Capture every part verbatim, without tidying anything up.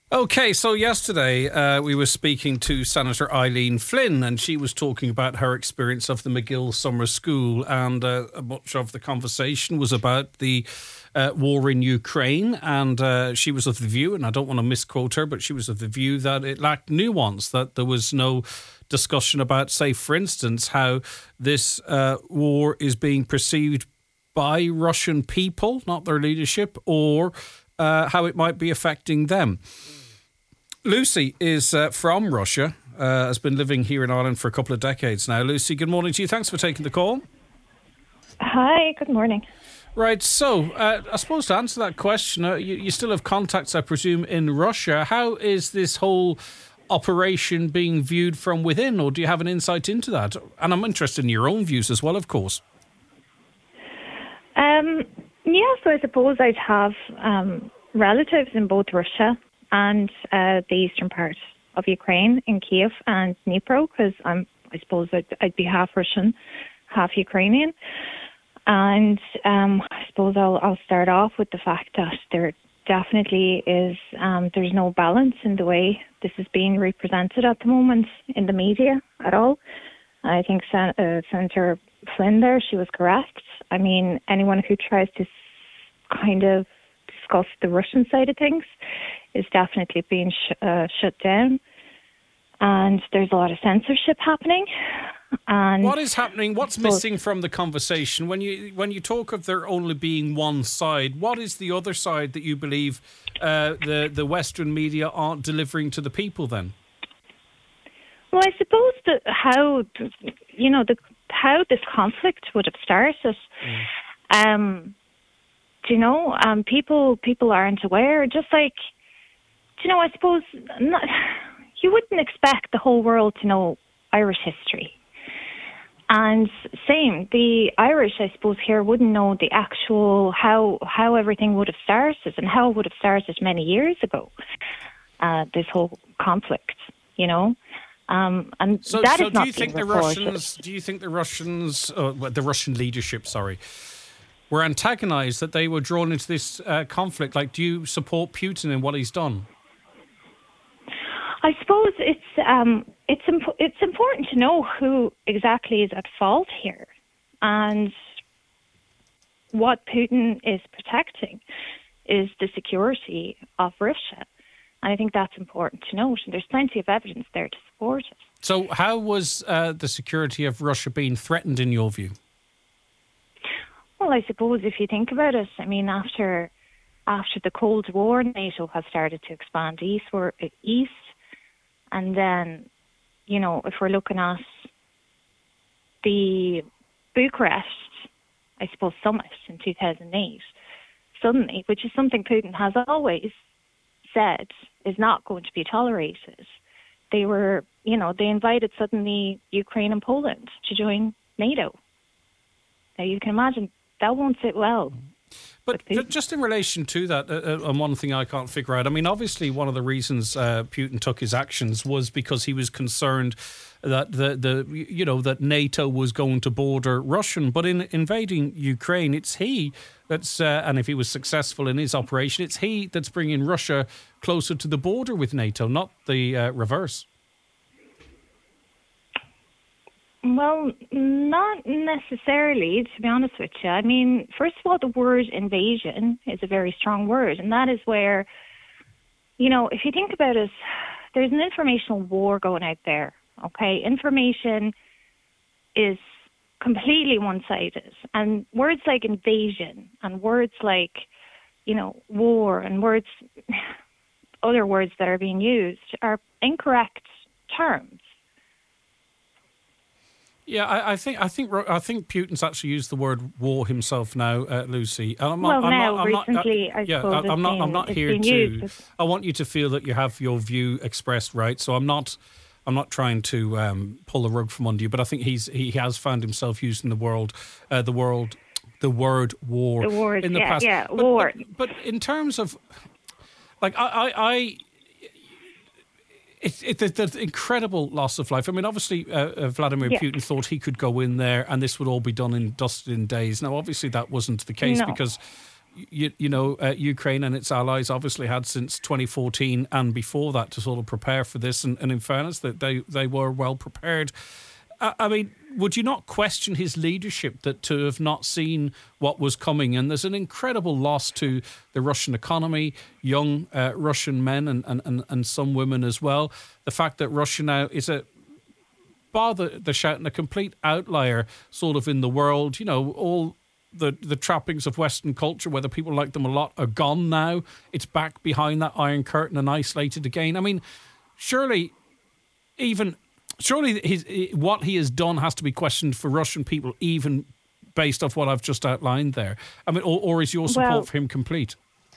Okay, so yesterday uh, we were speaking to Senator Eileen Flynn, and she was talking about her experience of the McGill Summer School, and uh, much of the conversation was about the uh, war in Ukraine, and uh, she was of the view, and I don't want to misquote her, but she was of the view that it lacked nuance, that there was no discussion about, say, for instance, how this uh, war is being perceived by Russian people, not their leadership, or uh, how it might be affecting them. Lucy is uh, from Russia, uh, has been living here in Ireland for a couple of decades now. Lucy, good morning to you. Thanks for taking the call. Hi, good morning. Right, so uh, I suppose to answer that question, uh, you, you still have contacts, I presume, in Russia. How is this whole operation being viewed from within, or do you have an insight into that? And I'm interested in your own views as well, of course. Um, yeah, so I suppose I'd have um, relatives in both Russia and uh, the eastern part of Ukraine, in Kiev and Dnipro, because I'm, I suppose I'd, I'd be half Russian, half Ukrainian. And um, I suppose I'll, I'll start off with the fact that there definitely is, um, there's no balance in the way this is being represented at the moment in the media at all. I think Sen- uh, Senator Flynn there, she was correct. I mean, anyone who tries to kind of discuss the Russian side of things is definitely being sh- uh, shut down, and there's a lot of censorship happening. And what is happening? What's missing from the conversation when you when you talk of there only being one side? What is the other side that you believe uh, the the Western media aren't delivering to the people? Then, well, I suppose that how you know the how this conflict would have started. Mm. Um, do you know? Um, people people aren't aware. Just like, do you know? I suppose not, you wouldn't expect the whole world to know Irish history. And same, the Irish, I suppose, here wouldn't know the actual how how everything would have started and how it would have started many years ago. Uh, this whole conflict, you know. Um, and so, that so is do not you think being the reported. Russians? Do you think the Russians, uh, the Russian leadership, sorry, were antagonised that they were drawn into this uh, conflict? Like, do you support Putin in what he's done? I suppose it's um, it's imp- it's important to know who exactly is at fault here, and what Putin is protecting is the security of Russia. And I think that's important to note, and there's plenty of evidence there to support it. So how was uh, the security of Russia being threatened in your view? Well, I suppose if you think about it, I mean, after after the Cold War, NATO has started to expand eastward, east. And then, you know, if we're looking at the Bucharest, I suppose, summit in two thousand eight, suddenly, which is something Putin has always said is not going to be tolerated, they were, you know, they invited suddenly Ukraine and Poland to join NATO. Now, you can imagine that won't sit well. But just in relation to that, uh, and one thing I can't figure out, I mean, obviously one of the reasons uh, Putin took his actions was because he was concerned that the, the you know, that NATO was going to border Russian. But in invading Ukraine, it's he that's, uh, and if he was successful in his operation, it's he that's bringing Russia closer to the border with NATO, not the uh, reverse. Well, not necessarily, to be honest with you. I mean, first of all, the word invasion is a very strong word, and that is where, you know, if you think about it, there's an informational war going out there, okay? Information is completely one-sided, and words like invasion and words like, you know, war and words, other words that are being used are incorrect terms. Yeah, I, I think I think I think Putin's actually used the word war himself now, uh, Lucy. And I'm well, not, I'm now not, I'm recently, not, uh, I yeah, suppose I, I'm it's not. been, I'm not it's here been to. used. I want you to feel that you have your view expressed, right? So I'm not. I'm not trying to um, pull the rug from under you, but I think he's he has found himself using the world, uh, the world, the word war The word, in the yeah, past. yeah, but, war. But, but in terms of, like, I, I, I It's it, the, the incredible loss of life. I mean, obviously, uh, uh, Vladimir Yeah. Putin thought he could go in there and this would all be done in dusted in days. Now, obviously, that wasn't the case No. because you, you know, uh, Ukraine and its allies obviously had since twenty fourteen and before that to sort of prepare for this. And, and in fairness, that they, they were well prepared. I, I mean, would you not question his leadership that to have not seen what was coming? And there's an incredible loss to the Russian economy, young uh, Russian men and, and, and, and some women as well. The fact that Russia now is a, bar the, the shouting, a complete outlier sort of in the world. You know, all the, the trappings of Western culture, whether people like them a lot, are gone now. It's back behind that Iron Curtain and isolated again. I mean, surely even... Surely his, what he has done has to be questioned for Russian people, even based off what I've just outlined there. I mean, or, or is your support well, for him complete?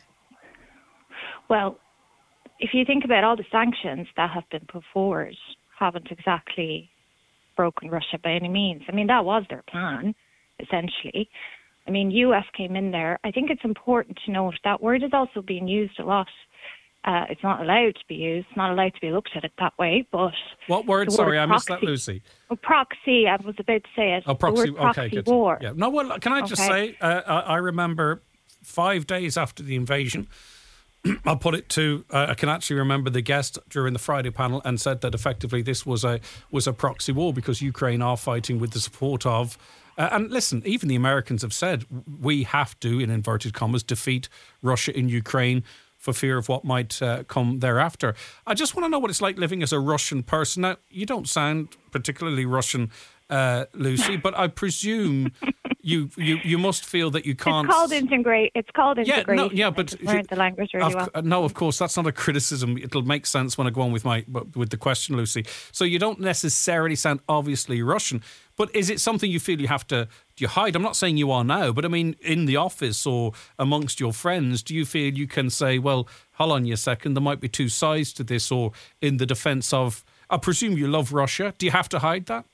Well, if you think about all the sanctions that have been put forward, haven't exactly broken Russia by any means. I mean, that was their plan, essentially. I mean, U S came in there. I think it's important to note that word is also being used a lot. Uh, it's not allowed to be used, not allowed to be looked at it that way, but... What word? Sorry, I missed that, Lucy. Oh, proxy, I was about to say it. Oh, proxy, the word proxy okay, good. war. Yeah. No, well, can I just okay. say, uh, I, I remember five days after the invasion, I'll put it to, uh, I can actually remember the guest during the Friday panel and said that effectively this was a was a proxy war because Ukraine are fighting with the support of... Uh, and listen, even the Americans have said we have to, in inverted commas, defeat Russia in Ukraine for fear of what might uh, come thereafter. I just want to know what it's like living as a Russian person. Now, you don't sound particularly Russian, uh, Lucy, but I presume you, you you must feel that you can't... It's called integrate. It's called integration. Yeah, no, yeah, but... I learned the language really of, well. No, of course, that's not a criticism. It'll make sense when I go on with my with the question, Lucy. So you don't necessarily sound obviously Russian, but is it something you feel you have to... Do you hide? I'm not saying you are now, but I mean, in the office or amongst your friends, do you feel you can say, well, hold on a second, there might be two sides to this, or in the defence of... I presume you love Russia. Do you have to hide that?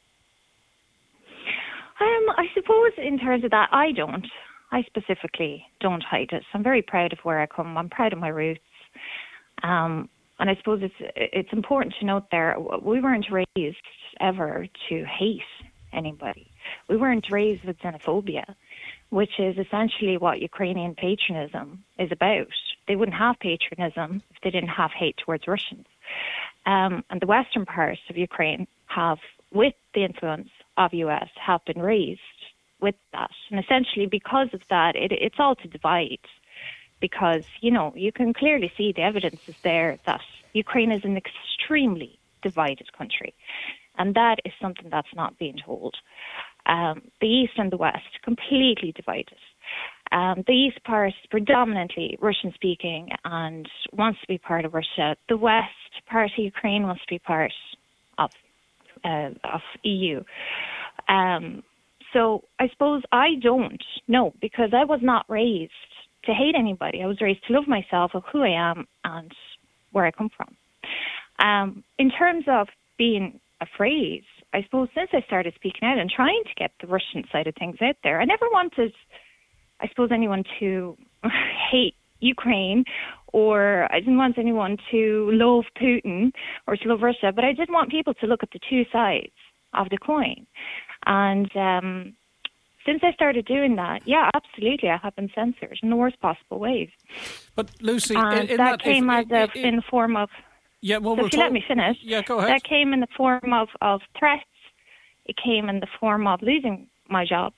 Um, I suppose in terms of that, I don't. I specifically don't hide it. I'm very proud of where I come. I'm proud of my roots. Um, and I suppose it's it's important to note there, we weren't raised ever to hate anybody. We weren't raised with xenophobia, which is essentially what Ukrainian patriotism is about. They wouldn't have patriotism if they didn't have hate towards Russians. Um, and the western parts of Ukraine have, with the influence of U S, have been raised with that. And essentially because of that, it, it's all to divide. Because, you know, you can clearly see the evidence is there that Ukraine is an extremely divided country. And that is something that's not being told. Um, the East and the West, completely divided. Um, the East part is predominantly Russian-speaking and wants to be part of Russia. The West part of Ukraine wants to be part of uh, of E U. Um, so I suppose I don't know, because I was not raised to hate anybody. I was raised to love myself, of who I am and where I come from. Um, in terms of being afraid, I suppose since I started speaking out and trying to get the Russian side of things out there, I never wanted, I suppose, anyone to hate Ukraine, or I didn't want anyone to love Putin or to love Russia, but I did want people to look at the two sides of the coin. And um, since I started doing that, yeah, absolutely, I have been censored in the worst possible ways. But Lucy, and in, in that, that came if, as if, a, if, in the form of... Yeah, well, so we'll if you talk, let me finish. Yeah, go ahead. That came in the form of, of threats. It came in the form of losing my job.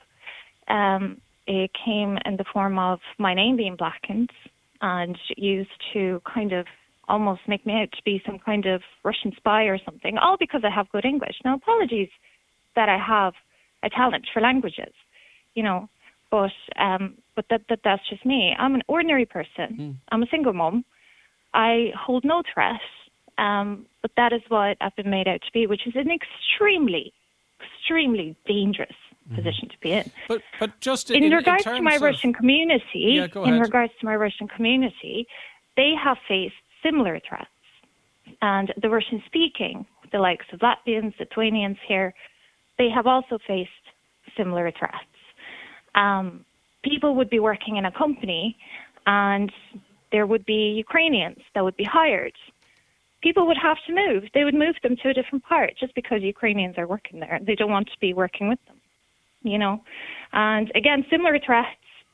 Um, it came in the form of my name being blackened and used to kind of almost make me out to be some kind of Russian spy or something, all because I have good English. Now, apologies that I have a talent for languages, you know, but um, but that, that that's just me. I'm an ordinary person. Mm. I'm a single mom. I hold no threat, um, but that is what I've been made out to be, which is an extremely, extremely dangerous mm. position to be in. But but just in, in regards in to my of, Russian community, yeah, go in ahead. regards to my Russian community, they have faced similar threats, and the Russian-speaking, the likes of Latvians, Lithuanians here, they have also faced similar threats. Um, people would be working in a company, and there would be Ukrainians that would be hired. People would have to move. They would move them to a different part just because Ukrainians are working there. They don't want to be working with them, you know. And again, similar threats,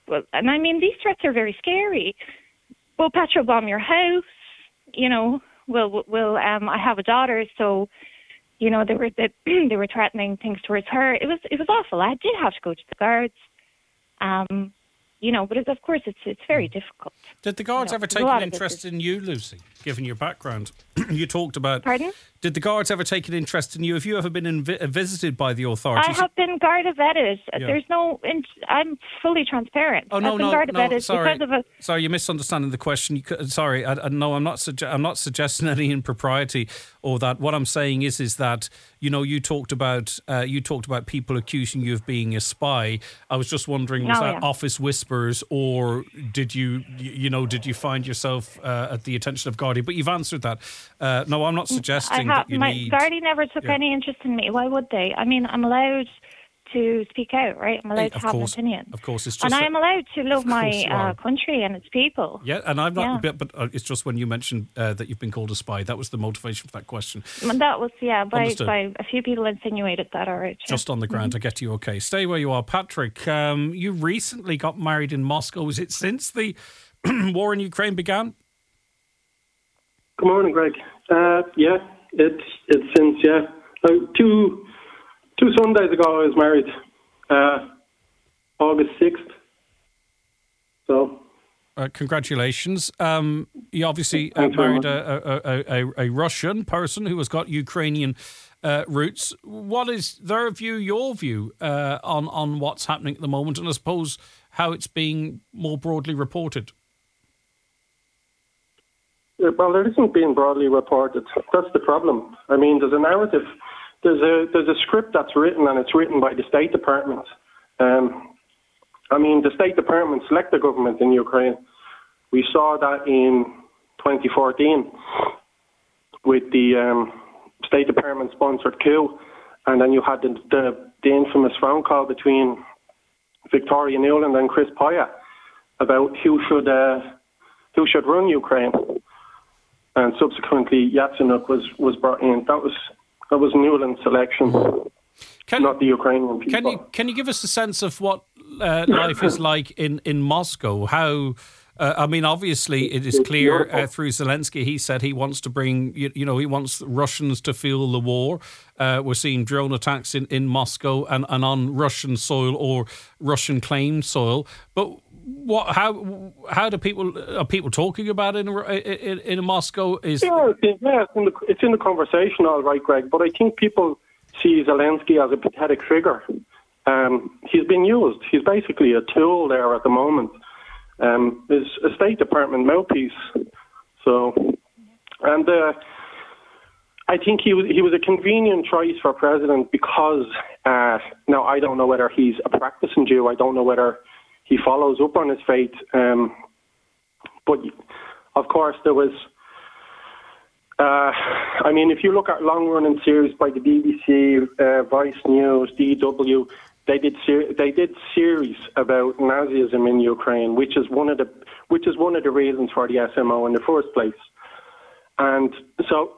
well, and I mean, these threats are very scary. We'll petrol bomb your house, you know, we'll, we'll, um, I have a daughter, so, you know, they were, they, they were threatening things towards her. It was, it was awful. I did have to go to the guards. Um, You know, but it's, of course, it's it's very difficult. Did the guards you know, ever take an interest in you, Lucy, given your background? You talked about... Pardon? Did the guards ever take an interest in you? Have you ever been invi- visited by the authorities? I have been Garda vetted. Yeah. There's no... I'm fully transparent. Oh, no, I've been no, Garda no, vetted sorry. because of a... Sorry, you're misunderstanding the question. You could, sorry, I, I, no, I'm not, sugge- I'm not suggesting any impropriety or that. What I'm saying is is that, you know, you talked about uh, you talked about people accusing you of being a spy. I was just wondering, was Oh, that yeah. office whispers, or did you, you know, did you find yourself uh, at the attention of Gardaí? But you've answered that. Uh, no, I'm not suggesting I have, that you my, need... Gardaí never took Yeah. any interest in me. Why would they? I mean, I'm allowed to speak out, right? I'm allowed Hey, to of have course, an opinion. of course, it's just And I that- am allowed to love Of my course you are. uh, country and its people. Yeah, and I'm not, Yeah. but, but uh, it's just when you mentioned uh, that you've been called a spy, that was the motivation for that question. And that was, yeah, by, Understood. by a few people insinuated that, all right. yeah. Just on the ground, I get you. Okay, stay where you are, Patrick. Um, you recently got married in Moscow. Was it since the war in Ukraine began? Good morning, Greg. Uh, yeah, it's it's since yeah uh, two two Sundays ago I was married, uh, August sixth. So. Uh, congratulations. Um, you obviously uh, Thanks very married much. a, a, a, a Russian person who has got Ukrainian uh, roots. What is their view, your view, uh, on, on what's happening at the moment, and I suppose how it's being more broadly reported? Yeah, Well, there isn't being broadly reported. That's the problem. I mean, there's a narrative, there's a there's a script that's written, and it's written by the State Department. Um, I mean, the State Department select the government in Ukraine. We saw that in twenty fourteen with the um, State Department sponsored coup, and then you had the, the, the infamous phone call between Victoria Nuland and Chris Poya about who should uh, who should run Ukraine. And subsequently, Yatsenyuk was, was brought in. That was that was Nuland's selection, Can, not the Ukrainian people. Can you can you give us a sense of what uh, life is like in, in Moscow? How uh, I mean, obviously, it is It's clear beautiful. uh, through Zelensky. He said he wants to bring you, you know he wants Russians to feel the war. Uh, we're seeing drone attacks in, in Moscow and, and on Russian soil or Russian claimed soil. But what? How? How do people? Are people talking about it in in, in Moscow? Is Yeah, it's, yeah it's, in the, it's in the conversation, all right, Greg. But I think people see Zelensky as a pathetic figure. Um, he's been used. He's basically a tool there at the moment. Um, is a State Department mouthpiece. So, and uh, I think he was he was a convenient choice for president because uh, now I don't know whether he's a practicing Jew. I don't know whether he follows up on his faith. Um, but of course, there was. Uh, I mean, if you look at long-running series by the B B C, uh, Vice News, D W, they did ser- they did series about Nazism in Ukraine, which is one of the which is one of the reasons for the S M O in the first place. And so,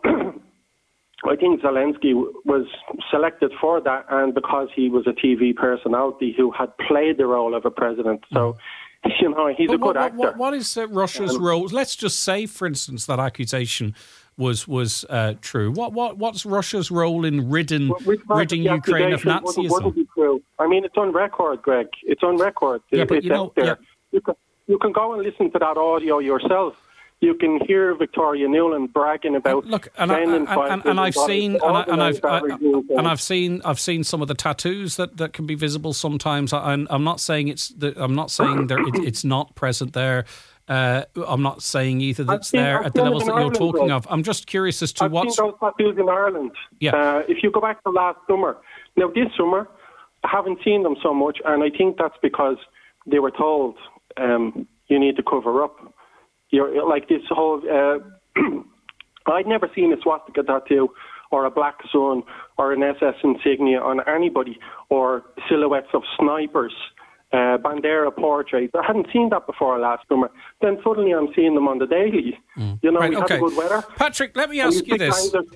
I think Zelensky was selected for that, and because he was a T V personality who had played the role of a president, so. You know, he's But a good what, actor. What, what is uh, Russia's Um, role? Let's just say, for instance, that accusation was was uh, true. What what what's Russia's role in ridding Which part ridding the Ukraine of accusation wouldn't- wouldn't Nazism? be true. I mean, it's on record, Greg. It's on record. Yeah, It- but it's you know- out there. yeah. You can you can go and listen to that audio yourself. You can hear Victoria Nuland bragging about Look, and, I, spending and, and, and, and I've five seen billion and, I, and I've to I, organise that regime and thing. I've seen I've seen some of the tattoos that, that can be visible sometimes. I, I'm I'm not saying it's the, I'm not saying there it, it's not present there. Uh, I'm not saying either that I've it's seen- there I've at the seen it levels in that you're Ireland, talking Greg. of. I'm just curious as to I've what's seen those tattoos in Ireland. Yeah. Uh, if you go back to last summer, now this summer, I haven't seen them so much, and I think that's because they were told um, you need to cover up. You're like this whole. Uh, I'd never seen a swastika tattoo or a black sun or an S S insignia on anybody or silhouettes of snipers. Uh, Bandera portraits. I hadn't seen that before last summer. Then suddenly I'm seeing them on the daily. You know, Right, we okay. had the good weather. Patrick, let me And ask you you think this. times are-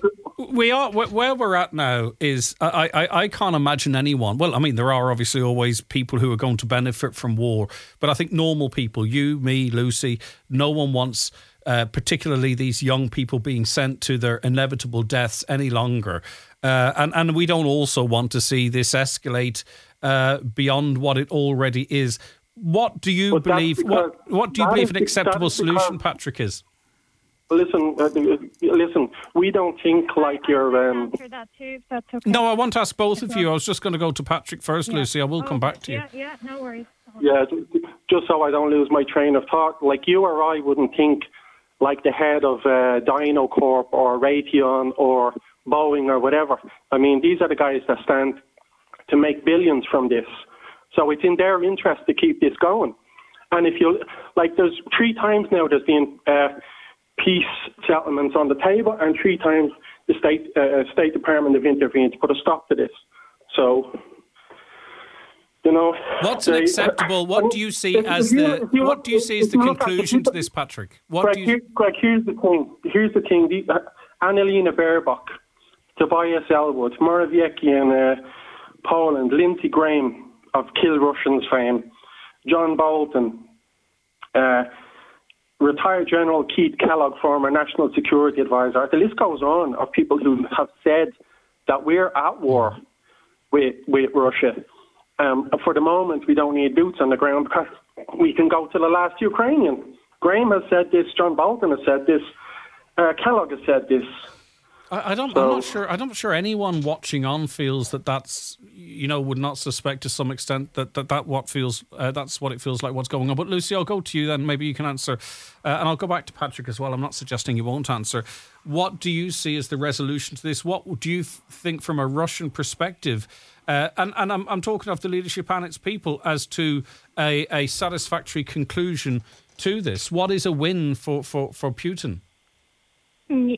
We are where we're at now is I, I, I can't imagine anyone. Well, I mean, there are obviously always people who are going to benefit from war, but I think normal people, you, me, Lucy, no one wants, uh, particularly these young people, being sent to their inevitable deaths any longer. Uh, and and we don't also want to see this escalate uh, beyond what it already is. What do you But that's believe? because- What what do you that believe is an be- acceptable that is solution, because- Patrick, is? Listen, uh, listen. We don't think like you're. Um, Answer that too, if that's okay. No, I want to ask both of you. I was just going to go to Patrick first, Yeah. Lucy. I will come Okay. back to you. Yeah, yeah, no worries. Yeah, just so I don't lose my train of thought. Like you or I wouldn't think like the head of uh, DynoCorp or Raytheon or Boeing or whatever. I mean, these are the guys that stand to make billions from this. So it's in their interest to keep this going. And if you, like, there's three times now there's been uh, peace settlements on the table, and three times the State uh, State Department have intervened to put a stop to this. So, you know, What's they- unacceptable? What do you see if- as if you- the if you- what do you see as if the you look at the conclusion to people- this, Patrick? What Greg, do you? here, Greg, here's the thing. Here's the thing. The, uh, Annalena Baerbock, Tobias Elwood, Morawiecki in uh, Poland, Lindsey Graham of Kill Russians fame, John Bolton, uh, retired General Keith Kellogg, former National Security Advisor. The list goes on of people who have said that we're at war with, with Russia. Um, for the moment, we don't need boots on the ground because we can go to the last Ukrainian. Graham has said this, John Bolton has said this, uh, Kellogg has said this. I, I don't. So- I'm not sure. I'm not sure anyone watching on feels that that's you know would not suspect to some extent that that, that what feels uh, that's what it feels like what's going on. But Lucy, I'll go to you then. Maybe you can answer, uh, and I'll go back to Patrick as well. I'm not suggesting you won't answer. What do you see as the resolution to this? What do you th- think from a Russian perspective? Uh, and and I'm, I'm talking of the leadership and its people as to a, a satisfactory conclusion to this. What is a win for, for, for Putin? Mm,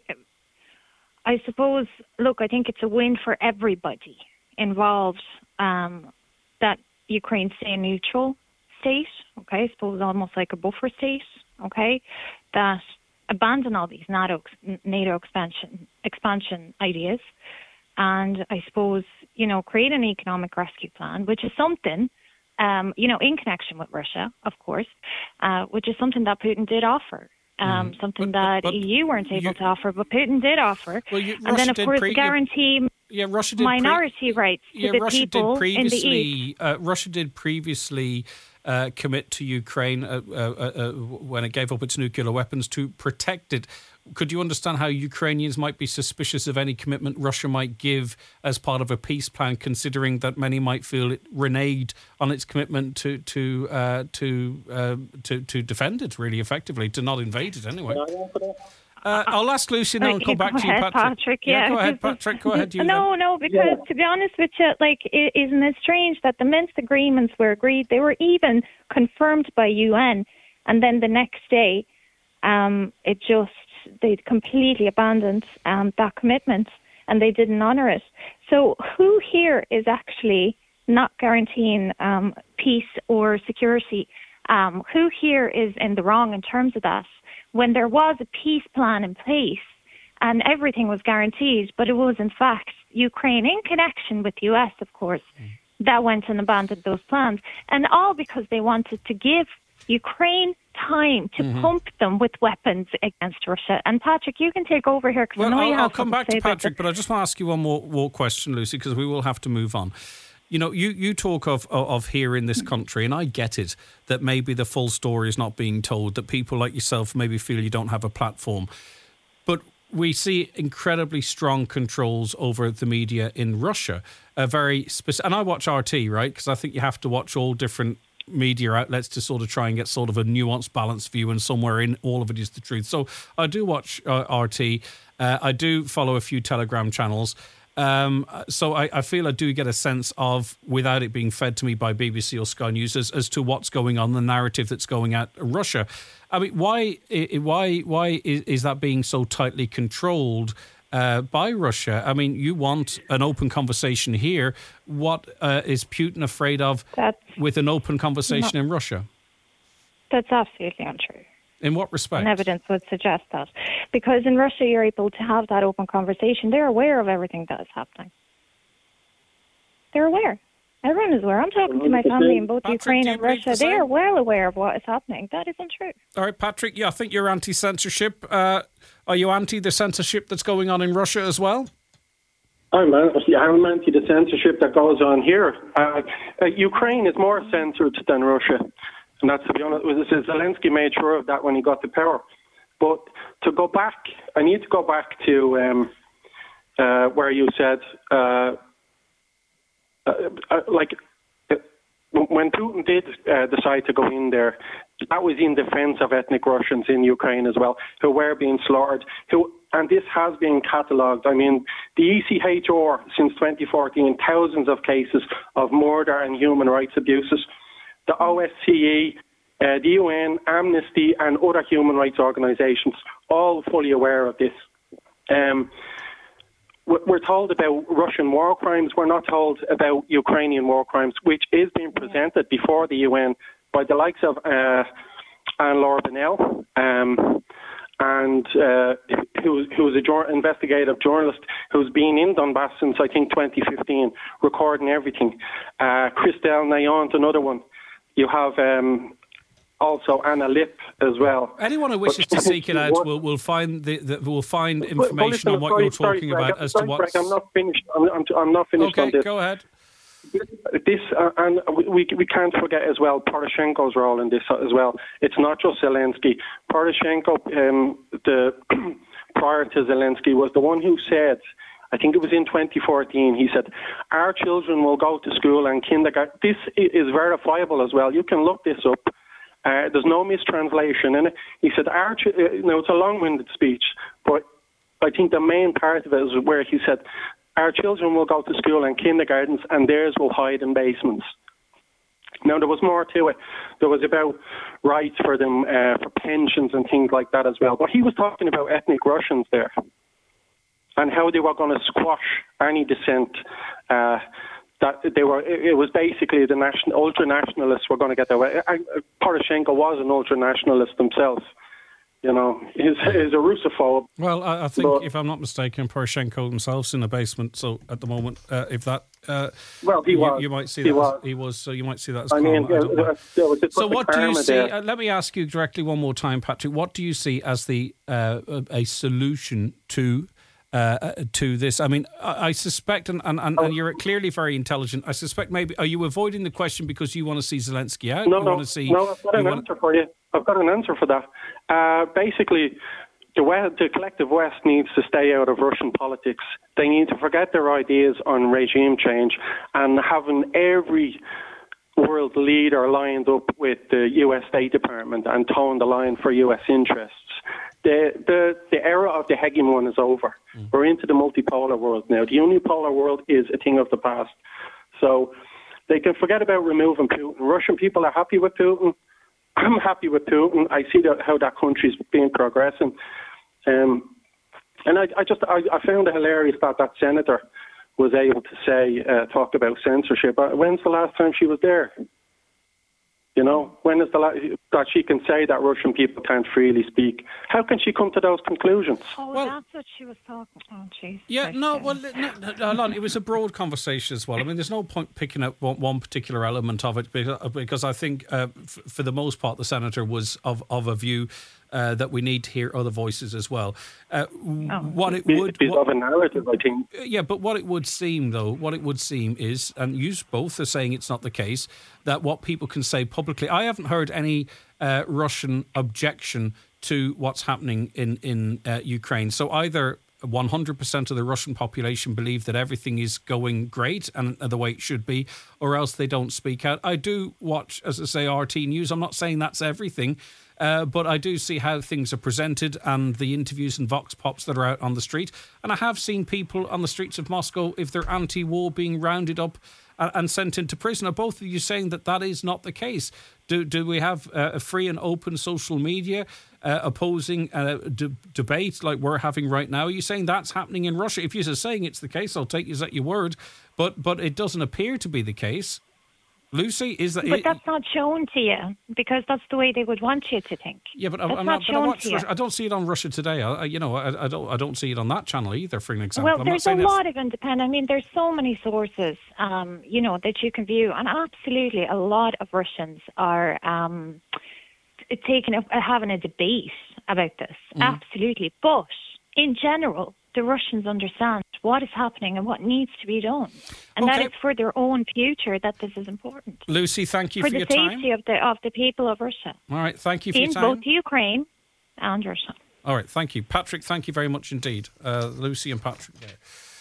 I suppose, look, I think it's a win for everybody involved um, that Ukraine stay a neutral state, okay, I suppose almost like a buffer state, okay, that abandon all these NATO, NATO expansion, expansion ideas and I suppose, you know, create an economic rescue plan, which is something, um, you know, in connection with Russia, of course, uh, which is something that Putin did offer. Um, Mm. something But- that but- E U weren't able you- to offer, but Putin did offer. Well, you, and then, Russia of did course, pre- guarantee yeah, Russia did pre- minority rights to yeah, the Russia people did in the East. previously. Uh, Russia did previously uh, commit to Ukraine uh, uh, uh, when it gave up its nuclear weapons to protect it. Could you understand how Ukrainians might be suspicious of any commitment Russia might give as part of a peace plan, considering that many might feel it reneged on its commitment to to uh, to, uh, to to defend it really effectively, to not invade it anyway? Uh, I'll ask Lucy now and come Okay, back go to you, ahead, Patrick. Patrick, yeah, go ahead, because- Patrick. Go ahead, you. No, then. no, because to be honest with you, like, i- isn't it strange that the Minsk agreements were agreed? They were even confirmed by U N, and then the next day, um, it just they completely abandoned um, that commitment, and they didn't honour it. So, who here is actually not guaranteeing um, peace or security? Um, who here is in the wrong in terms of that? When there was a peace plan in place and everything was guaranteed, but it was in fact Ukraine, in connection with the U S, of course, that went and abandoned those plans. And all because they wanted to give Ukraine time to Mm-hmm. pump them with weapons against Russia. And Patrick, you can take over here because Well, I know I'll, you I'll have come something back to to say about Patrick, this. but I just want to ask you one more, more question, Lucy, because we will have to move on. You know, you, you talk of, of of here in this country, and I get it, that maybe the full story is not being told, that people like yourself maybe feel you don't have a platform. But we see incredibly strong controls over the media in Russia. A very specific, and I watch R T, right? Because I think you have to watch all different media outlets to sort of try and get sort of a nuanced, balanced view, and somewhere in all of it is the truth. So I do watch uh, R T. Uh, I do follow a few Telegram channels. Um, so I, I feel I do get a sense of, without it being fed to me by B B C or Sky News, as, as to what's going on, the narrative that's going at Russia. I mean, why why why is, is that being so tightly controlled uh, by Russia? I mean, you want an open conversation here. What uh, is Putin afraid of That's with an open conversation in Russia? That's absolutely untrue. In what respect? And evidence would suggest that. Because in Russia, you're able to have that open conversation. They're aware of everything that is happening. They're aware. Everyone is aware. I'm talking to my family in both Patrick, Ukraine and Russia. the they are well aware of what is happening. That isn't true. All right, Patrick, yeah, I think you're anti-censorship. Uh, are you anti the censorship that's going on in Russia as well? I'm, I'm anti the censorship that goes on here. Uh, uh, Ukraine is more censored than Russia. And that's, to be honest, Zelensky made sure of that when he got the power. But to go back, I need to go back to um, uh, where you said, uh, uh, uh, like, uh, when Putin did uh, decide to go in there, that was in defense of ethnic Russians in Ukraine as well, who were being slaughtered. Who, and this has been catalogued. I mean, the E C H R, since twenty fourteen, thousands of cases of murder and human rights abuses. The O S C E, uh, the U N, Amnesty, and other human rights organisations, all fully aware of this. Um, we're told about Russian war crimes. We're not told about Ukrainian war crimes, which is being presented before the U N by the likes of uh, Anne-Laure Bonnell, um, and uh, who, who's a jor- investigative journalist who's been in Donbass since, I think, twenty fifteen, recording everything. Uh, Christelle Nayant, another one. You have um, also Anna Lip as well. Anyone who wishes but, to seek it out will will find the, the will find information well, listen, on what sorry, you're talking sorry, about Greg, as sorry, to what. I'm not finished. I'm, I'm, I'm not finished okay, on this. Go ahead. This uh, and we we can't forget as well Poroshenko's role in this as well. It's not just Zelensky. Poroshenko, um, the prior to Zelensky, was the one who said, I think it was in twenty fourteen, he said, our children will go to school and kindergarten. This is verifiable as well. You can look this up. Uh, there's no mistranslation in it. He said, our ch- uh, now it's a long-winded speech, but I think the main part of it is where he said, our children will go to school and kindergartens and theirs will hide in basements. Now, there was more to it. There was about rights for them, uh, for pensions and things like that as well. But he was talking about ethnic Russians there and how they were going to squash any dissent. Uh, that they were. It was basically the national, ultra-nationalists were going to get their way. I, Poroshenko was an ultra-nationalist himself. You know, he's, he's a Russophobe. Well, I, I think, but, if I'm not mistaken, Poroshenko himself's in a basement. So at the moment, uh, if that, uh, well, he you, was. You might see he that. was. As, he was. So you might see that as. I mean, yeah, I there was so what do you see? Uh, let me ask you directly one more time, Patrick. What do you see as the uh, a solution to? Uh, to this, I mean, I, I suspect, and, and, and, and you're clearly very intelligent. I suspect maybe are you avoiding the question because you want to see Zelensky out? No, you no, want to see, no. I've got an want... answer for you. I've got an answer for that. Uh, basically, the West, the collective West needs to stay out of Russian politics. They need to forget their ideas on regime change and having every world leader lined up with the U S State Department and towing the line for U S interests. The, the the era of the hegemon is over. Mm. We're into the multipolar world now. The unipolar world is a thing of the past. So they can forget about removing Putin. Russian people are happy with Putin. I'm happy with Putin. I see that, how that country's been progressing. Um, and I, I just I, I found it hilarious that that senator was able to say, uh, talk about censorship. When's the last time she was there? You know, when is the last that she can say that Russian people can't freely speak? How can she come to those conclusions? Oh, well, that's what she was talking about. Oh, yeah, no, well, no, no, hold on. It was a broad conversation as well. I mean, there's no point picking up one, one particular element of it because, because I think, uh, f- for the most part, the senator was of, of a view uh, that we need to hear other voices as well. Uh, oh. What it would, it's what, of a narrative, I think. Yeah, but what it would seem, though, what it would seem is, and you both are saying it's not the case, that what people can say publicly. I haven't heard any uh, Russian objection to what's happening in in uh, Ukraine. So either one hundred percent of the Russian population believe that everything is going great and the way it should be, or else they don't speak out. I do watch, as I say, R T News. I'm not saying that's everything. Uh, but I do see how things are presented and the interviews and vox pops that are out on the street. And I have seen people on the streets of Moscow, if they're anti-war, being rounded up and, and sent into prison. Are both of you saying that that is not the case? Do do we have uh, a free and open social media uh, opposing uh, d- debate like we're having right now? Are you saying that's happening in Russia? If you're saying it's the case, I'll take you at your word. But but it doesn't appear to be the case. Lucy, is that? But that's not shown to you because that's the way they would want you to think. Yeah, but, that's I'm not not, shown but I, watch to Russia, you. I don't see it on Russia Today. I, you know, I, I don't. I don't see it on that channel either. For an example, Well, I'm there's not a saying lot of independent. I mean, there's so many sources, um, you know, that you can view, and absolutely, a lot of Russians are um, t- taking a, having a debate about this. Mm. Absolutely, but in general, the Russians understand what is happening and what needs to be done, and Okay. that it's for their own future that this is important. Lucy, thank you for, for, the your time. safety of the of the people of Russia. All right, thank you for in your time. both Ukraine and Russia. All right, thank you. Patrick, thank you very much indeed. Uh, Lucy and Patrick there.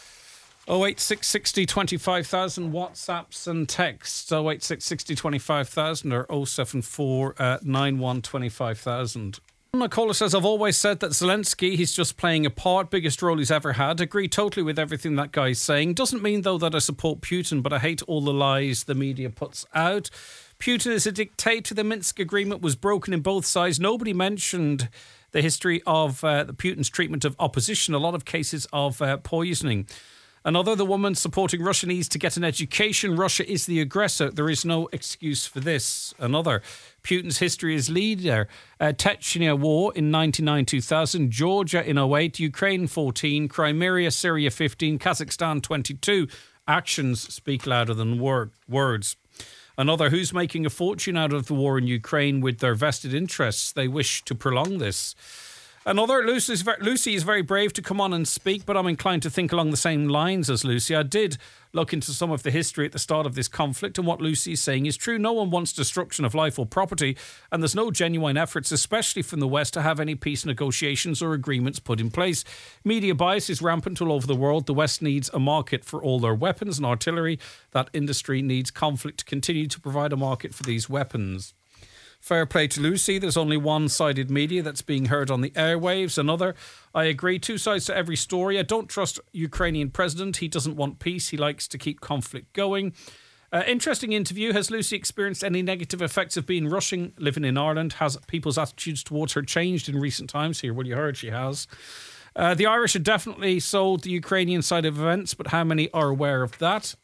oh eight six sixty twenty-five thousand WhatsApps and texts. oh eight six sixty twenty-five thousand or oh seven four nine one twenty-five thousand. Caller says, I've always said that Zelensky, he's just playing a part, biggest role he's ever had. Agree totally with everything that guy's saying. Doesn't mean, though, that I support Putin, but I hate all the lies the media puts out. Putin is a dictator. The Minsk agreement was broken in both sides. Nobody mentioned the history of uh, the Putin's treatment of opposition, a lot of cases of uh, poisoning. Another, the woman supporting Russia needs to get an education. Russia is the aggressor. There is no excuse for this. Another, Putin's history as leader. Uh, Chechnya war in ninety-nine two thousand, Georgia in oh eight, Ukraine fourteen, Crimea, Syria fifteen, Kazakhstan twenty-two. Actions speak louder than word, words. Another, who's making a fortune out of the war in Ukraine with their vested interests? They wish to prolong this. Another, Lucy is, very, Lucy is very brave to come on and speak, but I'm inclined to think along the same lines as Lucy. I did look into some of the history at the start of this conflict, and what Lucy is saying is true. No one wants destruction of life or property, and there's no genuine efforts, especially from the West, to have any peace negotiations or agreements put in place. Media bias is rampant all over the world. The West needs a market for all their weapons and artillery. That industry needs conflict to continue to provide a market for these weapons. Fair play to Lucy. There's only one-sided media that's being heard on the airwaves. Another, I agree, two sides to every story. I don't trust Ukrainian president. He doesn't want peace. He likes to keep conflict going. Uh, interesting interview. Has Lucy experienced any negative effects of being Russian, living in Ireland? Has people's attitudes towards her changed in recent times? Here, well, you heard she has. Uh, the Irish have definitely sold the Ukrainian side of events, but how many are aware of that?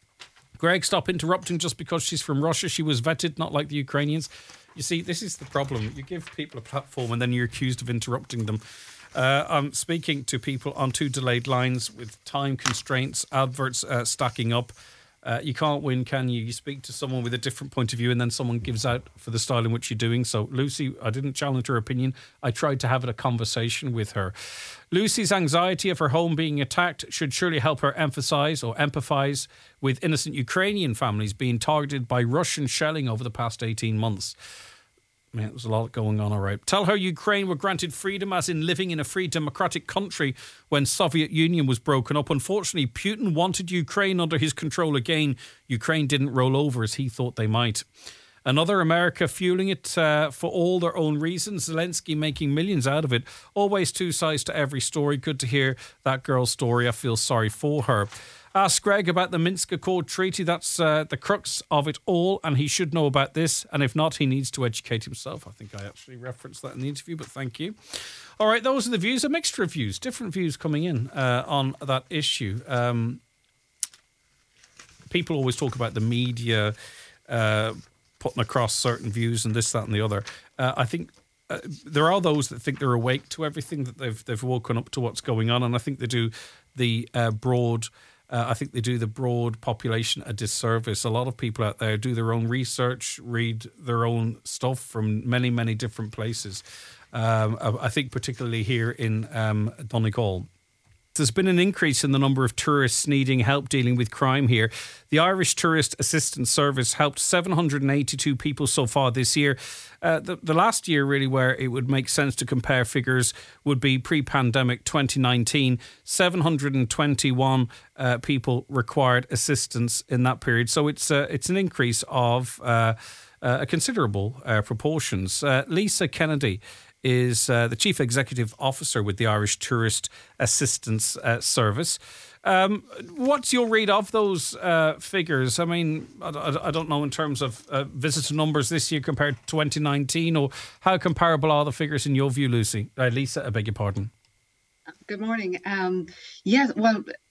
Greg, stop interrupting just because she's from Russia. She was vetted, not like the Ukrainians. You see, this is the problem. You give people a platform and then you're accused of interrupting them. Uh, I'm speaking to people on two delayed lines with time constraints, adverts uh, stacking up. Uh, you can't win, can you? You speak to someone with a different point of view and then someone gives out for the style in which you're doing. So, Lucy, I didn't challenge her opinion. I tried to have a conversation with her. Lucy's anxiety of her home being attacked should surely help her emphasise or empathise with innocent Ukrainian families being targeted by Russian shelling over the past eighteen months. Man, there's a lot going on, all right. Tell her Ukraine were granted freedom, as in living in a free democratic country when Soviet Union was broken up. Unfortunately, Putin wanted Ukraine under his control again. Ukraine didn't roll over as he thought they might. Another, America fueling it uh, for all their own reasons. Zelensky making millions out of it. Always two sides to every story. Good to hear that girl's story. I feel sorry for her. Ask Greg about the Minsk Accord Treaty. That's uh, the crux of it all, and he should know about this. And if not, he needs to educate himself. I think I actually referenced that in the interview, but thank you. All right, those are the views. A mixture of views, different views coming in uh, on that issue. Um, people always talk about the media uh, putting across certain views and this, that, and the other. Uh, I think uh, there are those that think they're awake to everything, that they've they've woken up to what's going on, and I think they do the uh, broad. Uh, I think they do the broad population a disservice. A lot of people out there do their own research, read their own stuff from many, many different places. Um, I think particularly here in um, Donegal. There's been an increase in the number of tourists needing help dealing with crime here. The Irish Tourist Assistance Service helped seven hundred eighty-two people so far this year. Uh, the, the last year, really, where it would make sense to compare figures would be pre-pandemic twenty nineteen. seven hundred twenty-one uh, people required assistance in that period. So it's, uh, it's an increase of uh, uh, a considerable uh, proportions. Uh, Lisa Kennedy is uh, the Chief Executive Officer with the Irish Tourist Assistance uh, Service. Um, what's your read of those uh, figures? I mean, I, I, I don't know in terms of uh, visitor numbers this year compared to twenty nineteen, or how comparable are the figures in your view, Lucy? Uh, Lisa, I beg your pardon. Good morning. Um, yes, well,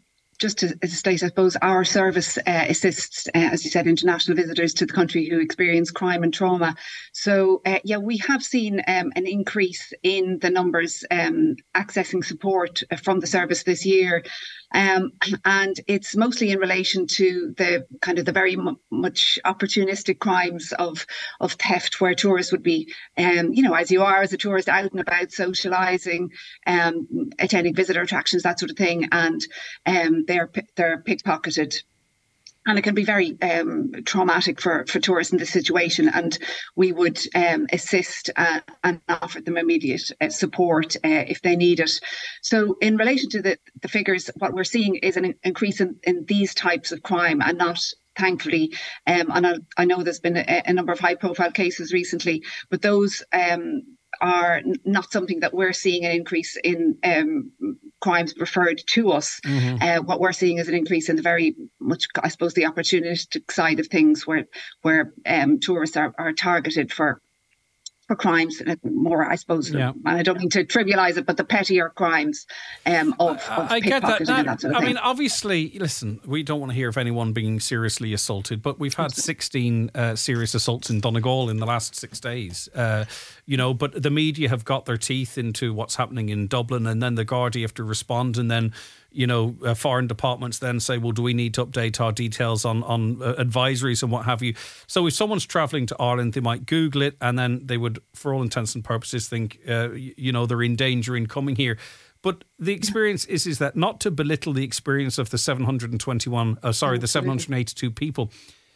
just to state, I suppose, our service uh, assists, uh, as you said, international visitors to the country who experience crime and trauma. So, uh, yeah, we have seen um, an increase in the numbers um, accessing support from the service this year. Um, and it's mostly in relation to the kind of the very m- much opportunistic crimes of of theft, where tourists would be, um, you know, as you are as a tourist, out and about, socialising, um, attending visitor attractions, that sort of thing, and um, they're they're pickpocketed. And it can be very um, traumatic for, for tourists in this situation. And we would um, assist uh, and offer them immediate uh, support uh, if they need it. So in relation to the, the figures, what we're seeing is an increase in, in these types of crime, and not, thankfully, um, and I, I know there's been a, a number of high profile cases recently, but those um, are not something that we're seeing an increase in um, crimes referred to us. Mm-hmm. Uh, what we're seeing is an increase in the very much, I suppose, the opportunistic side of things, where where um, tourists are, are targeted for for crimes, more, I suppose, yeah. and I don't mean to trivialise it, but the pettier crimes um, of, of I get that. Now, and that sort of I thing. mean, obviously, listen, we don't want to hear of anyone being seriously assaulted, but we've had sixteen uh, serious assaults in Donegal in the last six days. Uh, you know, but the media have got their teeth into what's happening in Dublin, and then the Gardaí have to respond, and then, you know, uh, foreign departments then say, well, do we need to update our details on, on uh, advisories and what have you? So if someone's travelling to Ireland, they might Google it, and then they would, for all intents and purposes, think, uh, you know, they're in danger in coming here. But the experience is is that, not to belittle the experience of the seven hundred twenty-one, uh, sorry, the seven hundred eighty-two people,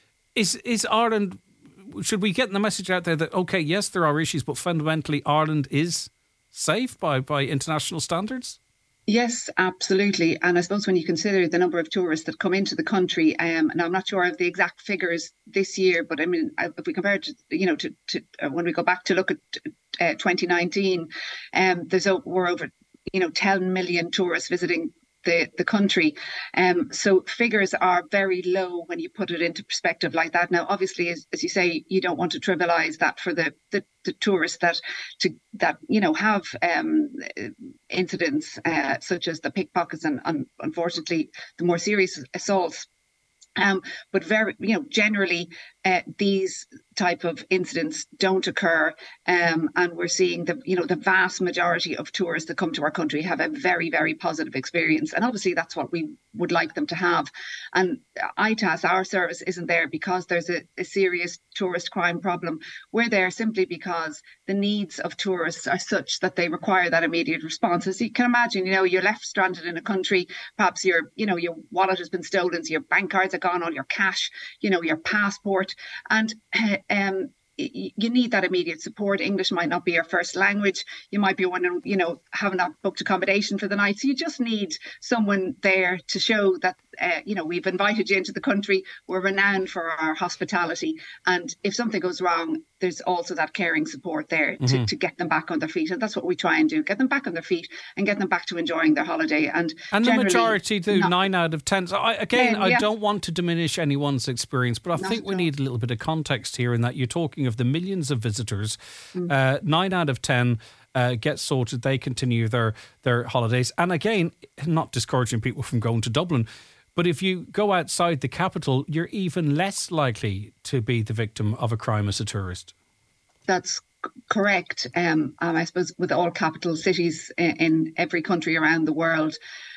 is is Ireland, should we get the message out there that, okay, yes, there are issues, but fundamentally Ireland is safe by, by international standards? Yes, absolutely. And I suppose when you consider the number of tourists that come into the country, um, and I'm not sure of the exact figures this year, but I mean, if we compare it to, you know, to, to uh, when we go back to look at uh, twenty nineteen, um, there's we're over, you know, ten million tourists visiting the, the country. Um, so figures are very low when you put it into perspective like that. Now, obviously, as, as you say, you don't want to trivialise that for the, the, the tourists that to that, you know, have um, incidents uh, such as the pickpockets and, and unfortunately the more serious assaults. Um, but very, you know, generally uh, these type of incidents don't occur, um, and we're seeing the, you know, the vast majority of tourists that come to our country have a very, very positive experience, and obviously that's what we would like them to have. And I T A S, our service, isn't there because there's a, a serious tourist crime problem. We're there simply because the needs of tourists are such that they require that immediate response. As you can imagine, you know, you're left stranded in a country, perhaps your, you know, your wallet has been stolen, so your bank cards are gone, all your cash, you know, your passport, and um, you need that immediate support. English might not be your first language. You might be wondering, you know, having not booked accommodation for the night. So you just need someone there to show that, uh, you know, we've invited you into the country. We're renowned for our hospitality. And if something goes wrong, there's also that caring support there to, mm-hmm. to get them back on their feet. And that's what we try and do, get them back on their feet and get them back to enjoying their holiday. And and the majority do, not, nine out of ten. So I, again, ten, yeah. I don't want to diminish anyone's experience, but I not think we all. need a little bit of context here in that you're talking of the millions of visitors. Mm. Uh, nine out of ten uh, get sorted. They continue their, their holidays. And again, not discouraging people from going to Dublin, but if you go outside the capital, you're even less likely to be the victim of a crime as a tourist. That's c- correct. Um, um, I suppose with all capital cities in, in every country around the world,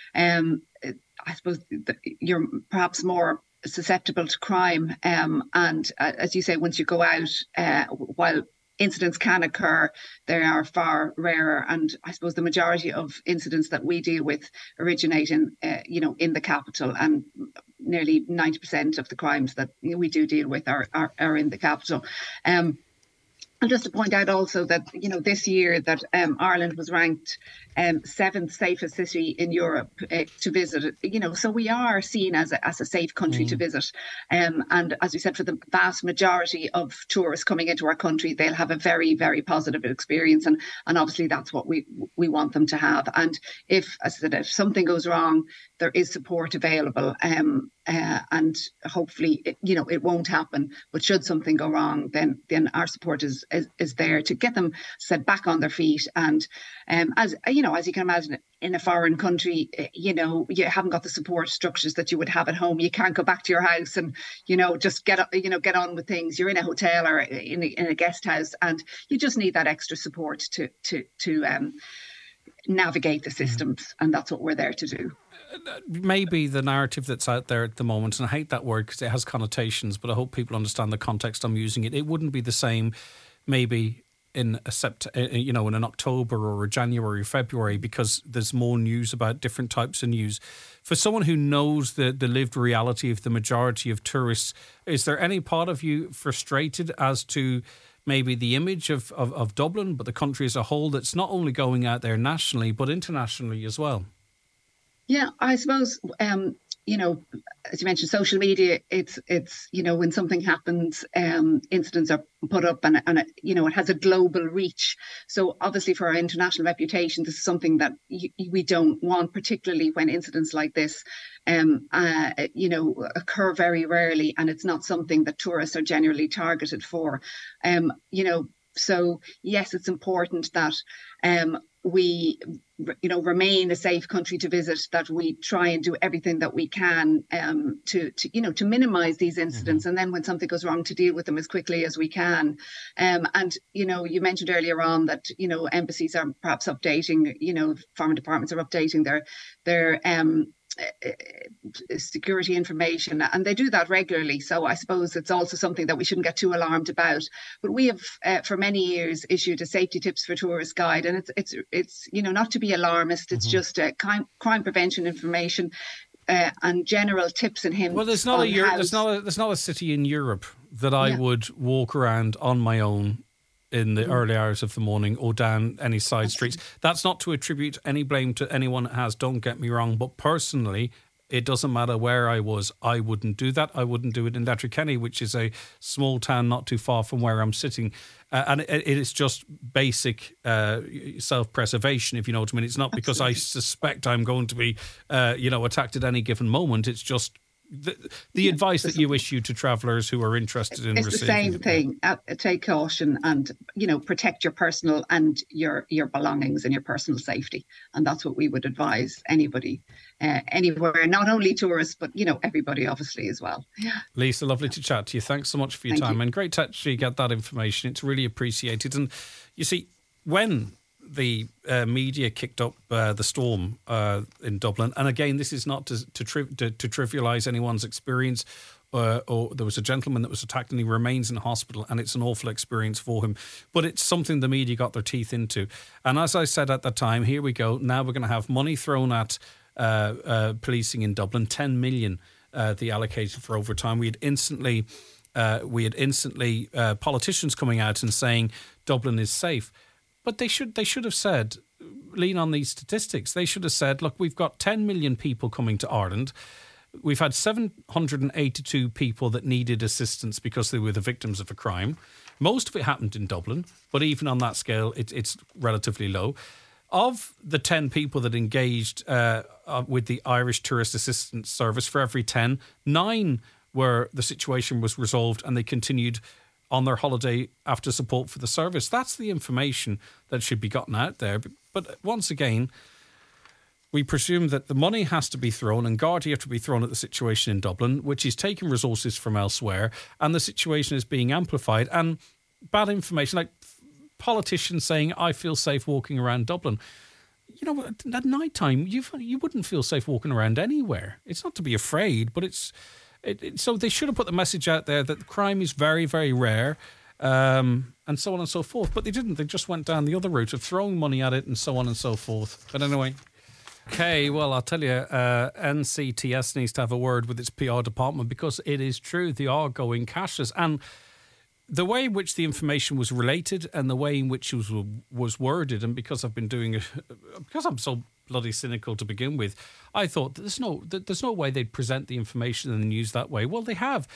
um, I suppose the, you're perhaps more susceptible to crime. Um, and uh, as you say, once you go out, uh, while incidents can occur, they are far rarer. And I suppose the majority of incidents that we deal with originate in, uh, you know, in the capital, and nearly ninety percent of the crimes that we do deal with are, are, are in the capital. Um, And just to point out also that, you know, this year that um, Ireland was ranked um, seventh safest city in Europe uh, to visit, you know, so we are seen as a, as a safe country mm. to visit. Um, and as we said, for the vast majority of tourists coming into our country, they'll have a very, very positive experience. And, and obviously that's what we we want them to have. And if, as I said, if something goes wrong, there is support available. Um, uh, and hopefully, it, you know, it won't happen. But should something go wrong, then then our support is is, is there to get them set back on their feet. And um, as you know, as you can imagine, in a foreign country, you know, you haven't got the support structures that you would have at home. You can't go back to your house and, you know, just get, you know, get on with things. You're in a hotel or in a, in a guest house, and you just need that extra support to to to um, navigate the systems, and that's what we're there to do. Maybe the narrative that's out there at the moment, and I hate that word because it has connotations, but I hope people understand the context I'm using it. It wouldn't be the same, maybe, in a sept- you know, in an October or a January, February, because there's more news about different types of news. For someone who knows the, the lived reality of the majority of tourists, is there any part of you frustrated as to maybe the image of, of, of Dublin, but the country as a whole, that's not only going out there nationally, but internationally as well? Yeah, I suppose, um, you know, as you mentioned, social media, it's, it's you know, when something happens, um, incidents are put up and, and it, you know, it has a global reach. So obviously for our international reputation, this is something that y- we don't want, particularly when incidents like this, um, uh, you know, occur very rarely. And it's not something that tourists are generally targeted for. Um, you know, so yes, it's important that um, we, you know, remain a safe country to visit, that we try and do everything that we can um, to, to, you know, to minimize these incidents. Mm-hmm. And then when something goes wrong, to deal with them as quickly as we can. Um, and, you know, you mentioned earlier on that, you know, embassies are perhaps updating, you know, foreign departments are updating their, their, um, security information, and they do that regularly. So I suppose it's also something that we shouldn't get too alarmed about. But we have uh, for many years issued a safety tips for tourists guide, and it's it's it's you know, not to be alarmist. It's mm-hmm. just a crime, crime prevention information uh, and general tips and hints. Well, there's not a Euro- there's not a there's not a city in Europe that I yeah. would walk around on my own in the mm. early hours of the morning or down any side Absolutely. streets. That's not to attribute any blame to anyone that has, don't get me wrong, but personally, it doesn't matter where I was, I wouldn't do that. I wouldn't do it in Letterkenny, which is a small town not too far from where I'm sitting. Uh, and it, it is just basic uh, self-preservation, if you know what I mean. It's not because Absolutely. I suspect I'm going to be, uh, you know, attacked at any given moment. It's just The, the yeah, advice that you issue to travellers who are interested in it's receiving the same thing. Uh, take caution and, you know, protect your personal and your your belongings and your personal safety. And that's what we would advise anybody, uh, anywhere, not only tourists, but, you know, everybody obviously as well. Yeah. Lisa, lovely yeah. to chat to you. Thanks so much for your Thank time. You. And great to actually get that information. It's really appreciated. And you see, when the uh, media kicked up uh, the storm uh, in Dublin. And again, this is not to to, tri- to, to trivialise anyone's experience. Uh, or there was a gentleman that was attacked and he remains in hospital, and it's an awful experience for him. But it's something the media got their teeth into. And as I said at the time, here we go. Now we're going to have money thrown at uh, uh, policing in Dublin. ten million uh, the allocated for overtime. We had instantly, uh, we had instantly uh, politicians coming out and saying Dublin is safe. But they should they should have said, lean on these statistics. They should have said, look, we've got ten million people coming to Ireland. We've had seven hundred eighty-two people that needed assistance because they were the victims of a crime. Most of it happened in Dublin, but even on that scale, it, it's relatively low. Of the ten people that engaged uh, uh, with the Irish Tourist Assistance Service, for every ten, nine were the situation was resolved and they continued on their holiday after support for the service. That's the information that should be gotten out there. But once again, we presume that the money has to be thrown and Gardaí have to be thrown at the situation in Dublin, which is taking resources from elsewhere, and the situation is being amplified. And bad information, like politicians saying, I feel safe walking around Dublin. You know, at night time, you you wouldn't feel safe walking around anywhere. It's not to be afraid, but it's... It, it, so they should have put the message out there that crime is very, very rare, um, and so on and so forth. But they didn't. They just went down the other route of throwing money at it and so on and so forth. But anyway, okay, well, I'll tell you, uh, N C T S needs to have a word with its P R department, because it is true, they are going cashless. And the way in which the information was related and the way in which it was, was worded, and because I've been doing it, because I'm so bloody cynical to begin with, I thought that there's no that there's no way they'd present the information in the news that way. Well, they have.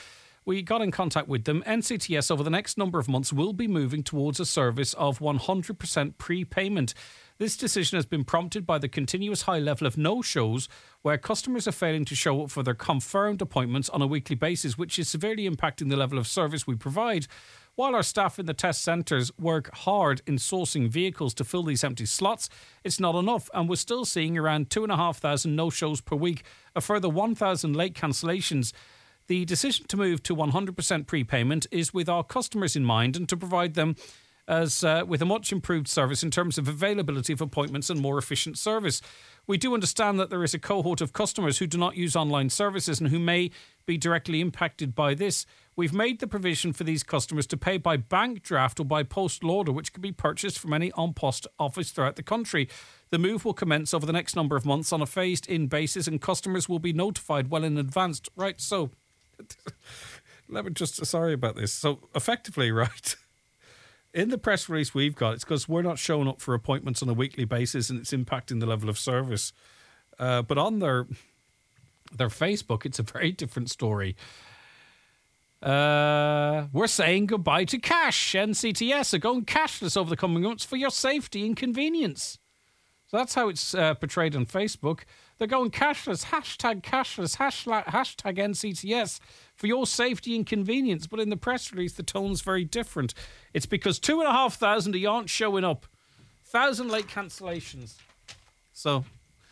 we got in contact with them. N C T S over the next number of months will be moving towards a service of one hundred percent prepayment. This decision has been prompted by the continuous high level of no-shows where customers are failing to show up for their confirmed appointments on a weekly basis, which is severely impacting the level of service we provide. While our staff in the test centres work hard in sourcing vehicles to fill these empty slots, it's not enough, and we're still seeing around two thousand five hundred no-shows per week, a further one thousand late cancellations. The decision to move to one hundred percent prepayment is with our customers in mind and to provide them as uh, with a much improved service in terms of availability of appointments and more efficient service. We do understand that there is a cohort of customers who do not use online services and who may be directly impacted by this. We've made the provision for these customers to pay by bank draft or by postal order, which can be purchased from any on-post office throughout the country. The move will commence over the next number of months on a phased-in basis, and customers will be notified well in advance. Right, so let me just, sorry about this. So effectively, right, in the press release we've got, it's because we're not showing up for appointments on a weekly basis and it's impacting the level of service. Uh, but on their their Facebook, it's a very different story. Uh, we're saying goodbye to cash. N C T S are going cashless over the coming months for your safety and convenience. So that's how it's uh, portrayed on Facebook. They're going cashless, hashtag cashless, hashtag, hashtag N C T S for your safety and convenience. But in the press release, the tone's very different. It's because two and a half thousand of you aren't showing up. Thousand late cancellations. So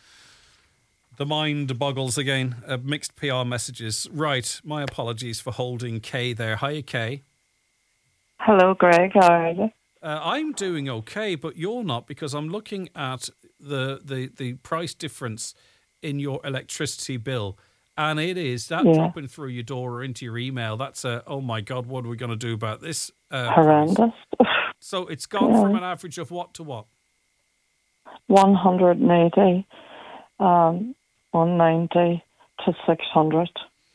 the mind boggles again. Uh, mixed P R messages. Right. My apologies for holding Kay there. Hiya, Kay. Hello, Greg. How are you? Uh, I'm doing okay, but you're not, because I'm looking at the the, the price difference in your electricity bill, and it is that yeah. dropping through your door or into your email. That's a, oh my God, what are we going to do about this? Uh, Horrendous. So it's gone yeah. from an average of what to what? one hundred eighty, um, one ninety to six hundred.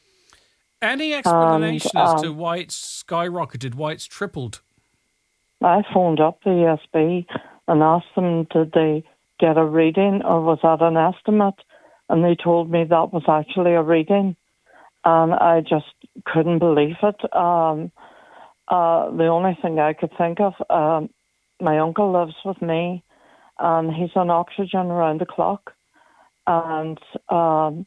Any explanation and, um, as to why it's skyrocketed, why it's tripled? I phoned up the E S B and asked them, did they get a reading or was that an estimate? And they told me that was actually a reading. And I just couldn't believe it. Um, uh, the only thing I could think of, um, my uncle lives with me and he's on oxygen around the clock. And um,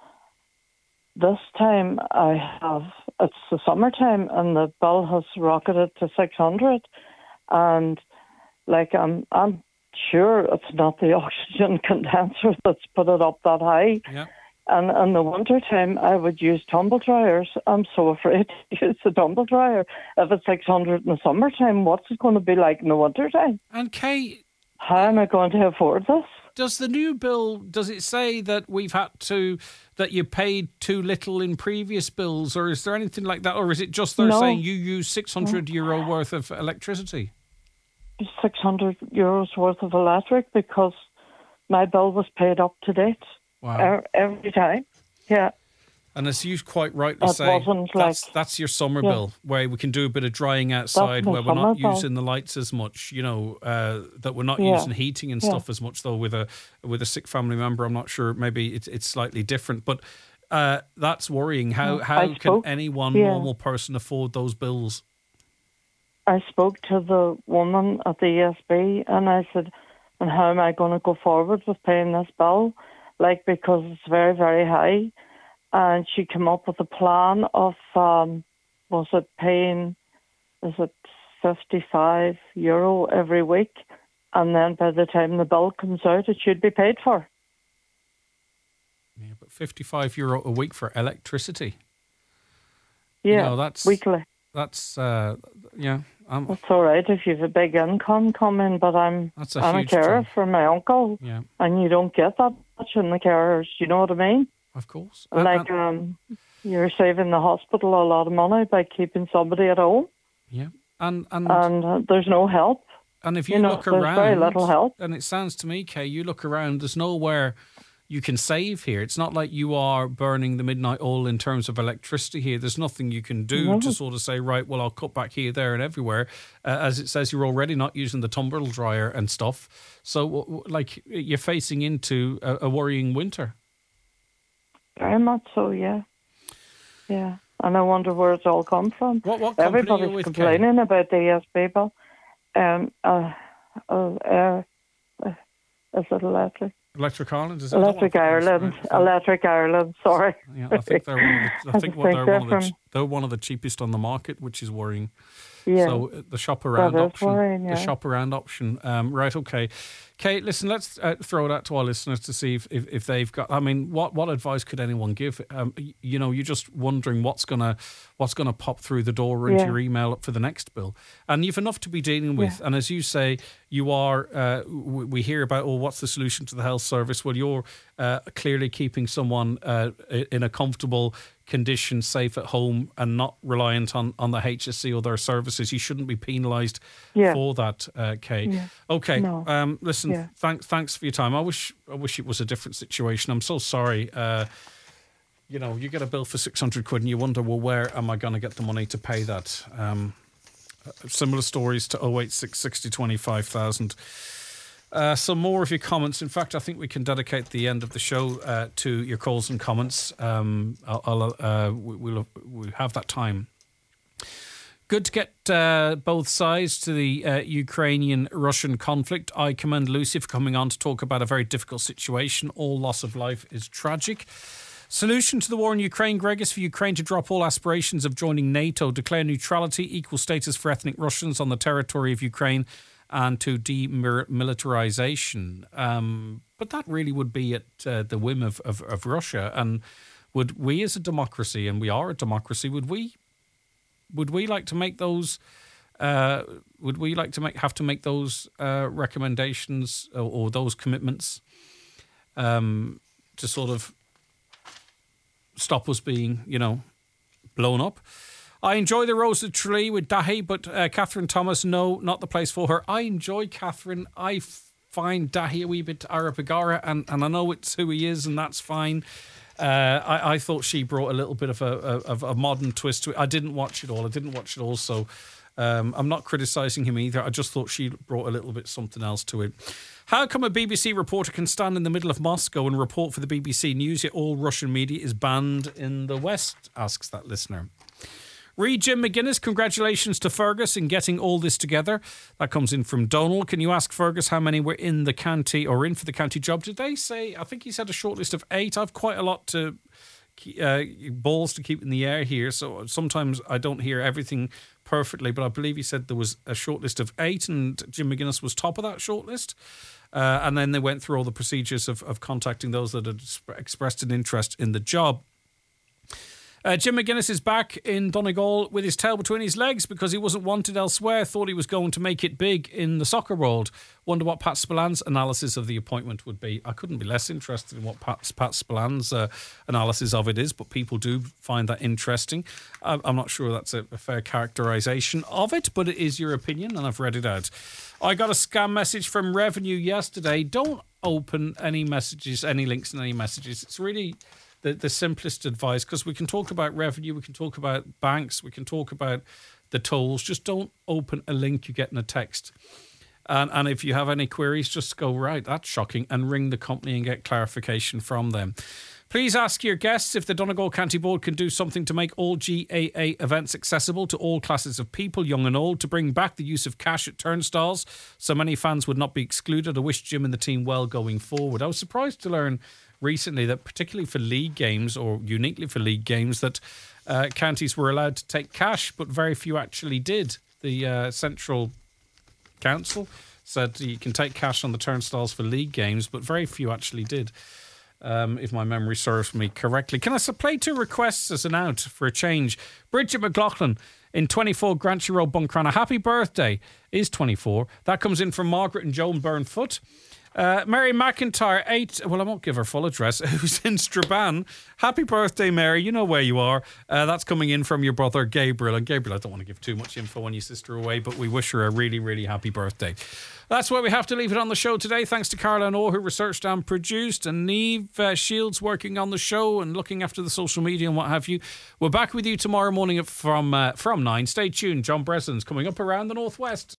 this time I have, it's the summertime and the bill has rocketed to six hundred. And like I'm, I'm sure it's not the oxygen condenser that's put it up that high. Yeah. And in the winter time, I would use tumble dryers. I'm so afraid to use the tumble dryer. If it's six hundred in the summertime, what's it going to be like in the winter time? And Kay, how am I going to afford this? Does the new bill, does it say that we've had to, that you paid too little in previous bills, or is there anything like that? Or is it just they're no. saying you use six hundred euro worth of electricity? six hundred euros worth of electric, because my bill was paid up to date. Wow. Every time. Yeah. And as you quite rightly it say, wasn't that's, like, that's your summer yeah. bill, where we can do a bit of drying outside, where we're not bill. using the lights as much, you know, uh, that we're not yeah. using heating and yeah. stuff as much, though, with a with a sick family member. I'm not sure, maybe it's, it's slightly different, but uh, that's worrying. How, yeah. how spoke, can any one yeah. normal person afford those bills? I spoke to the woman at the E S B and I said, and how am I going to go forward with paying this bill? Like, because it's very, very high. And she came up with a plan of, um, was it paying, is it fifty-five euro every week? And then by the time the bill comes out, it should be paid for. Yeah, but fifty-five euro a week for electricity. Yeah, you know, that's, weekly. That's, uh, yeah. I'm, That's all right if you have a big income coming, but I'm, that's a I'm a carer for my uncle. Yeah. And you don't get that much in the carers, you know what I mean? Of course. Like, and, um, you're saving the hospital a lot of money by keeping somebody at home. Yeah. And and, and uh, there's no help. And if you, you know, look there's around, very little help. And it sounds to me, Kay, you look around, there's nowhere you can save here. It's not like you are burning the midnight oil in terms of electricity here. There's nothing you can do no. to sort of say, right, well, I'll cut back here, there and everywhere. Uh, as it says, you're already not using the tumble dryer and stuff. So, like, you're facing into a, a worrying winter. Very much so, yeah. Yeah. And I wonder where it's all come from. What, what company Everybody's are you with, complaining Kay? about the E S B bill. Um, uh, uh, uh, uh, is it electric? Electric Ireland? Is it? Electric Ireland. Electric Ireland, sorry. Yeah, I think they're one of the, I think I what think they're, they're one of the, from- ch- they're one of the cheapest on the market, which is worrying. Yeah. So uh, the shop around That is option, worrying, the yeah. shop around option. Um, right, okay. Kate, listen, let's uh, throw it out to our listeners to see if, if, if they've got. I mean, what, what advice could anyone give? Um, y- you know, you're just wondering what's gonna what's gonna pop through the door into Yeah. your email for the next bill, and you've enough to be dealing with. And as you say, you are. Uh, w- we hear about, oh, what's the solution to the health service? Well, you're uh, clearly keeping someone uh, in a comfortable condition, safe at home, and not reliant on, on the H S C or their services. You shouldn't be penalised Yeah. for that, uh, Kay. Yeah. Okay. No. Um, listen, Yeah. thanks thanks for your time. I wish I wish it was a different situation. I'm so sorry. Uh, you know, you get a bill for six hundred quid and you wonder, well, where am I going to get the money to pay that? Um, similar stories to oh eight six, sixty, twenty-five thousand. Uh, some more of your comments. In fact, I think we can dedicate the end of the show uh, to your calls and comments. Um, I'll, I'll, uh, we- we'll, we'll have that time. Good to get uh, both sides to the uh, Ukrainian-Russian conflict. I commend Lucy for coming on to talk about a very difficult situation. All loss of life is tragic. Solution to the war in Ukraine, Greg, is for Ukraine to drop all aspirations of joining NATO, declare neutrality, equal status for ethnic Russians on the territory of Ukraine, and to demilitarization. Um, but that really would be at uh, the whim of, of, of Russia. And would we, as a democracy, and we are a democracy, would we would we like to make those? Uh, would we like to make have to make those uh, recommendations or, or those commitments um, to sort of stop us being, you know, blown up? I enjoy the Rose of Tralee with Dahi, but uh, Catherine Thomas, no, not the place for her. I enjoy Catherine. I f- find Dahi a wee bit Arapagara, and, and I know it's who he is, and that's fine. Uh, I, I thought she brought a little bit of a, of a modern twist to it. I didn't watch it all. I didn't watch it all, so um, I'm not criticising him either. I just thought she brought a little bit something else to it. How come a B B C reporter can stand in the middle of Moscow and report for the B B C News, yet all Russian media is banned in the West? Asks that listener. Read Jim McGuinness, congratulations to Fergus in getting all this together. That comes in from Donald. Can you ask Fergus how many were in the county or in for the county job? Did they say, I think he said a short list of eight. I've quite a lot to, uh, balls to keep in the air here. So sometimes I don't hear everything perfectly, but I believe he said there was a short list of eight and Jim McGuinness was top of that short list. Uh, and then they went through all the procedures of, of contacting those that had expressed an interest in the job. Uh, Jim McGuinness is back in Donegal with his tail between his legs because he wasn't wanted elsewhere. Thought he was going to make it big in the soccer world. Wonder what Pat Spillan's analysis of the appointment would be. I couldn't be less interested in what Pat, Pat Spillan's uh, analysis of it is, but people do find that interesting. I, I'm not sure that's a, a fair characterisation of it, but it is your opinion, and I've read it out. I got a scam message from Revenue yesterday. Don't open any messages, any links in any messages. It's really the, the simplest advice, because we can talk about revenue, we can talk about banks, we can talk about the tolls. Just don't open a link you get in a text. And, and if you have any queries, just go, right, that's shocking, and ring the company and get clarification from them. Please ask your guests if the Donegal County Board can do something to make all G A A events accessible to all classes of people, young and old, to bring back the use of cash at turnstiles so many fans would not be excluded. I wish Jim and the team well going forward. I was surprised to learn recently that particularly for league games, or uniquely for league games, that uh, counties were allowed to take cash, but very few actually did. The uh, Central Council said you can take cash on the turnstiles for league games, but very few actually did. Um, if my memory serves me correctly. Can I play two requests as an out for a change? Bridget McLaughlin in twenty-four Granty Road, Buncrana. Happy birthday is twenty-four. That comes in from Margaret and Joan Burnfoot. Uh, Mary McIntyre, eight. Well, I won't give her full address. Who's in Strabane? Happy birthday, Mary. You know where you are. Uh, that's coming in from your brother Gabriel. And Gabriel, I don't want to give too much info on your sister away, but we wish her a really, really happy birthday. That's where we have to leave it on the show today. Thanks to Carla and O, who researched and produced, and Niamh uh, Shields working on the show and looking after the social media and what have you. We're back with you tomorrow morning from uh, from nine. Stay tuned. John Breslin's coming up around the Northwest.